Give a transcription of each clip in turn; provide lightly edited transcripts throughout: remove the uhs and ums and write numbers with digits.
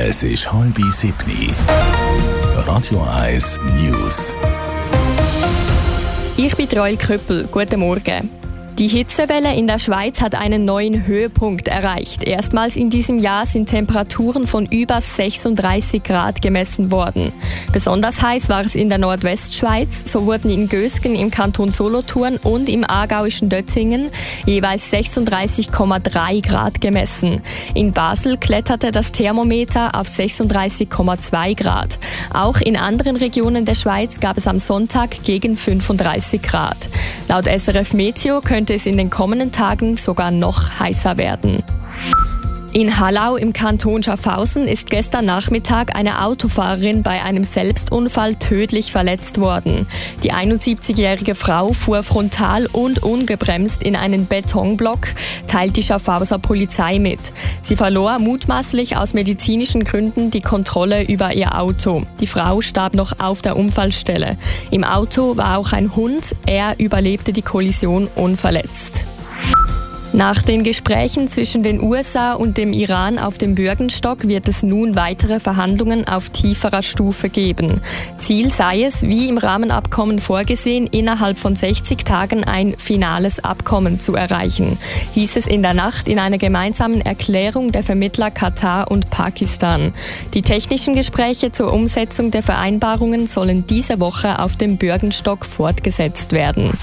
Es ist 6:30. Radio 1 News. Ich bin Roy Köppel. Guten Morgen. Die Hitzewelle in der Schweiz hat einen neuen Höhepunkt erreicht. Erstmals in diesem Jahr sind Temperaturen von über 36 Grad gemessen worden. Besonders heiß war es in der Nordwestschweiz. So wurden in Gösgen im Kanton Solothurn und im aargauischen Döttingen jeweils 36,3 Grad gemessen. In Basel kletterte das Thermometer auf 36,2 Grad. Auch in anderen Regionen der Schweiz gab es am Sonntag gegen 35 Grad. Laut SRF Meteo könnte es in den kommenden Tagen sogar noch heißer werden. In Hallau im Kanton Schaffhausen ist gestern Nachmittag eine Autofahrerin bei einem Selbstunfall tödlich verletzt worden. Die 71-jährige Frau fuhr frontal und ungebremst in einen Betonblock, teilt die Schaffhauser Polizei mit. Sie verlor mutmaßlich aus medizinischen Gründen die Kontrolle über ihr Auto. Die Frau starb noch auf der Unfallstelle. Im Auto war auch ein Hund, er überlebte die Kollision unverletzt. Nach den Gesprächen zwischen den USA und dem Iran auf dem Bürgenstock wird es nun weitere Verhandlungen auf tieferer Stufe geben. Ziel sei es, wie im Rahmenabkommen vorgesehen, innerhalb von 60 Tagen ein finales Abkommen zu erreichen, hieß es in der Nacht in einer gemeinsamen Erklärung der Vermittler Katar und Pakistan. Die technischen Gespräche zur Umsetzung der Vereinbarungen sollen diese Woche auf dem Bürgenstock fortgesetzt werden.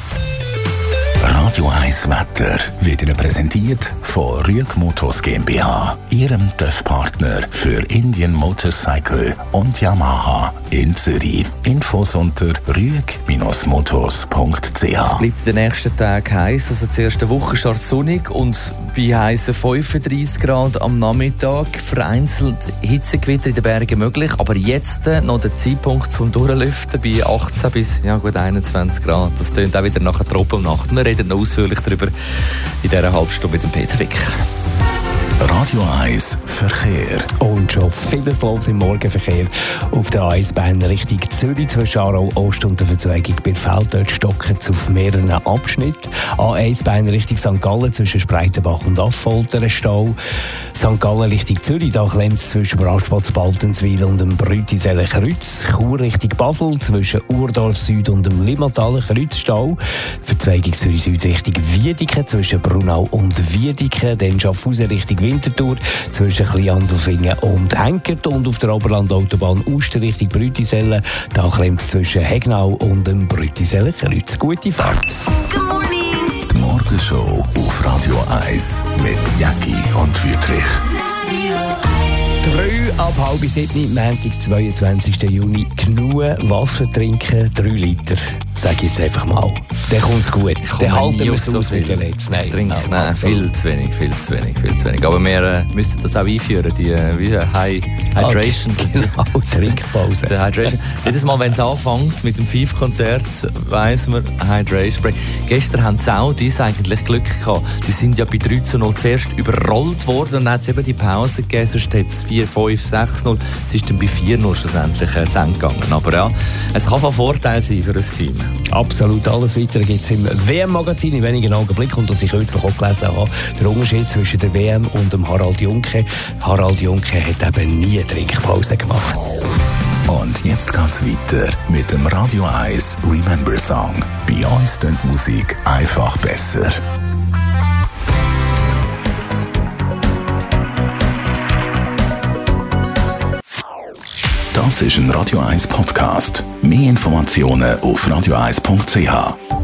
Radio 1 Wetter wird Ihnen präsentiert von Rüeg Motors GmbH, Ihrem TÜV-Partner für Indian Motorcycle und Yamaha in Zürich. Infos unter rüeg-motors.ch. Es bleibt in den nächsten Tagen heiß, also zur ersten Woche startet sonnig und bei heißen 35 Grad am Nachmittag. Vereinzelt Hitzegewitter in den Bergen möglich, aber jetzt noch der Zeitpunkt zum Durchlüften bei 18 bis 21 Grad. Das tönt auch wieder nach einer Tropennacht. Wir reden noch ausführlich darüber in dieser halben Stunde mit dem Peter Wick. Radio 1 Verkehr. Und schon vieles los im Morgenverkehr auf der A1-Bahn Richtung Zürich zwischen Aarau Ost und der Verzweigung Birfeld. Dort stocken es auf mehreren Abschnitten. A1-Bahn Richtung St. Gallen zwischen Spreitenbach und Affolter ein Stau. St. Gallen Richtung Zürich, da klemmt es zwischen Brastplatz Baltenswil und dem Brütiseler Kreuz. Chur Richtung Basel zwischen Urdorf Süd und dem Limmataler Kreuzstau. Verzweigung Zürich Süd Richtung Wiedeke zwischen Brunau und Wiedeke. Dann Schaffhausen Richtung Winterthur zwischen Kleinandelfingen und Henkert und auf der Oberland-Autobahn Uster Richtung Brütisellen. Da klemmt es zwischen Hegnau und dem Brütiseller Kreuz. Gute Fahrt. Die Morgenshow auf Radio 1 mit Jacki und Wüthrich. 6:30, Montag, 22. Juni. Genug Wasser trinken, 3 Liter. Sag ich jetzt einfach mal. Dann kommt es gut. Dann halten wir es aus wie der letzte. Nein, viel zu wenig. Aber wir müssen das auch einführen, die Hydration. Genau, Trinkpause. Die Hydration. Jedes Mal, wenn es anfängt mit dem FIF-Konzert, weiss man, Hydration Break. Gestern haben die Saudis eigentlich Glück gehabt. Die sind ja bei 3:0 zuerst überrollt worden und dann hat es eben die Pause gegeben, sonst hat es 4-5, 6-0. Es ist dann bei 4-0 schlussendlich zu Ende gegangen. Aber ja, es kann von Vorteil sein für ein Team. Absolut. Alles Weitere gibt es im WM-Magazin in wenigen Augenblicken. Und was ich kürzlich auch gelesen habe, der Unterschied zwischen der WM und dem Harald Junke. Harald Junke hat eben nie Trinkpause gemacht. Und jetzt geht's weiter mit dem Radio 1 Remember Song. Bei uns klingt die Musik einfach besser. Das ist ein Radio 1 Podcast. Mehr Informationen auf radio1.ch.